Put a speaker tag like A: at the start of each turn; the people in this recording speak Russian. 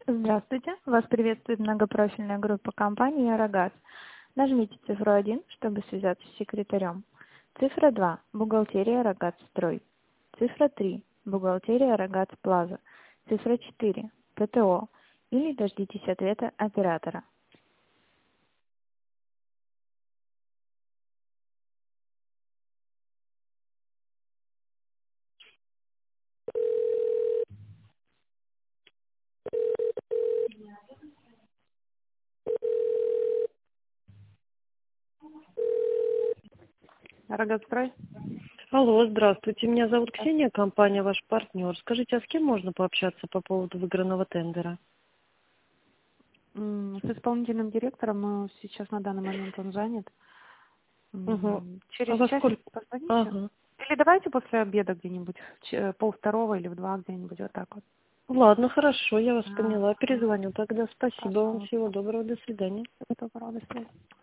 A: Здравствуйте. Вас приветствует многопрофильная группа компании «Арагаз». Нажмите цифру 1, чтобы связаться с секретарем. Цифра 2. Бухгалтерия «Арагаз Строй». Цифра 3. Бухгалтерия «Арагаз Плаза». Цифра 4. ПТО. Или дождитесь ответа оператора. «Арагаз Строй».
B: Алло, здравствуйте. Меня зовут Ксения, компания «Ваш партнер». Скажите, а с кем можно пообщаться по поводу выигранного тендера?
A: С исполнительным директором, но сейчас на данный момент он занят.
B: Угу. А
A: Через
B: во
A: часик
B: сколько?
A: позвоните.
B: Ага.
A: Или давайте после обеда где-нибудь, полвторого или в 2 где-нибудь, вот так вот.
B: Ладно, хорошо, я вас поняла.
A: Ага.
B: Перезвоню тогда. Спасибо вам. Всего
A: Пожалуйста.
B: доброго. До свидания.
A: Всего доброго, до свидания.